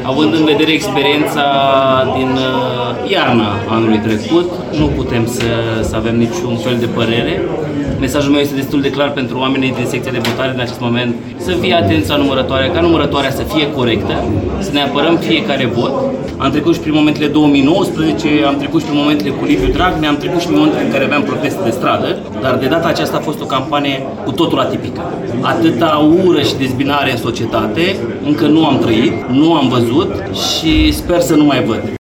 Având în vedere experiența din iarna anului trecut, nu putem să avem niciun fel de părere. Mesajul meu este destul de clar pentru oamenii din secția de votare în acest moment. Să fie atenți la numărătoare, ca numărătoarea să fie corectă, să ne apărăm fiecare vot. Am trecut și prin momentele 2019, am trecut și prin momentele cu Liviu Dragnea, am trecut și prin momentele în care aveam proteste de stradă, dar de data aceasta a fost o campanie cu totul atipică. Atâta ură și dezbinare în societate, încă nu am trăit, nu am văzut și sper să nu mai văd.